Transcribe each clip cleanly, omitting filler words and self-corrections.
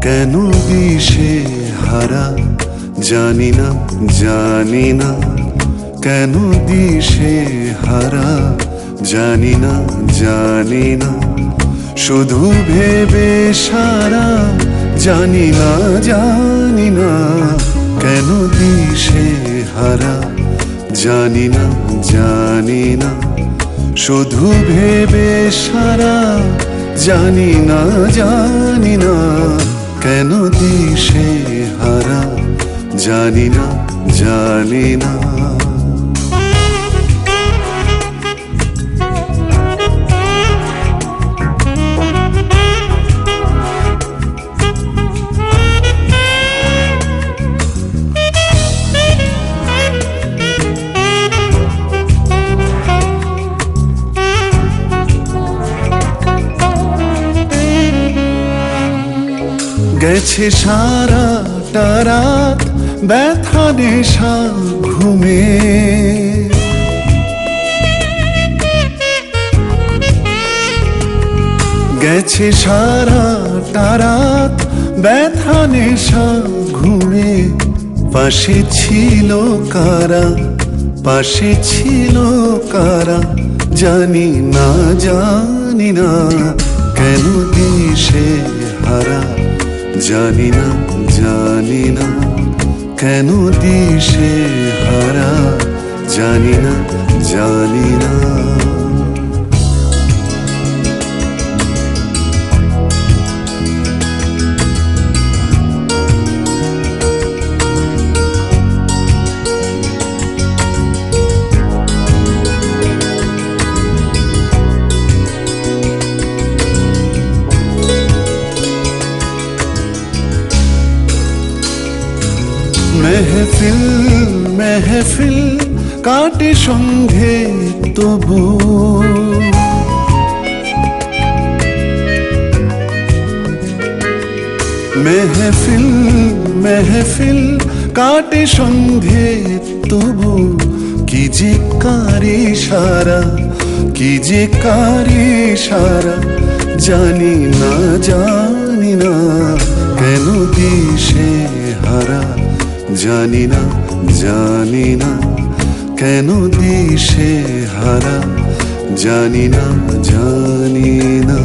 কেন দিশে হারা জানি না জানি না, কেন দিশে হারা জানি না জানি না, শুধু ভেবে সারা জানি না জানি না, কেন দিশে হারা জানি না জানি না, শুধু ভেবে সারা জানি না জানি না, কেন দিশে হারা জানি না জানি না। গেছে সারাটা রাত ব্যথা নেশা ঘুমে, গেছে সারাটা রাত ব্যথা নেশা ঘুমে, পাশে ছিল কারা পাশে ছিল কারা জানি না জানি না, কেন দিশে হারা জানি না জানি না, কেন দিশে হারা জানি না জানি না। মেহফিল মেহফিল কাটে সঙ্গে তবু, মেহফিল মেহফিল কাটে সঙ্গে তবু, কি যে কারে সারা কি যে কারে সারা জানি না জানি না, কেন দিশে হারা জানি না জানি না, কেন দিশে হারা জানি না জানি না।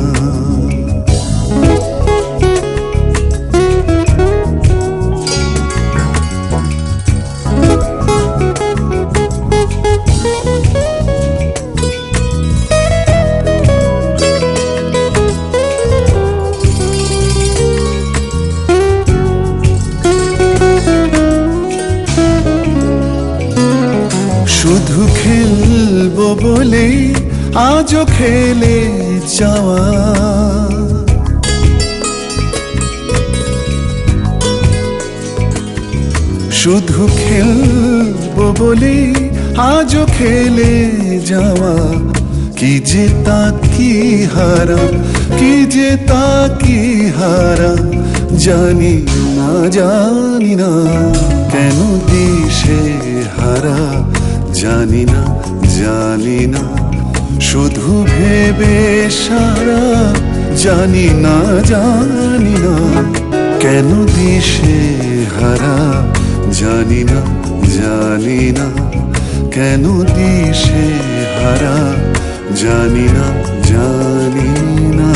শুধু খেলবো বলে আজও খেলে যাওয়া, শুধু খেলবো বলে আজও খেলে যাওয়া, কি যে তা কি হারা কি যে তা কি হারা জানি না জানি না, কেন দিশে হারা জানি না জানি না, শুধু ভেবে সারা জানি না জানি না, কেন দিশে হারা জানি না জানি না, কেন দিশে হারা জানি না জানি না।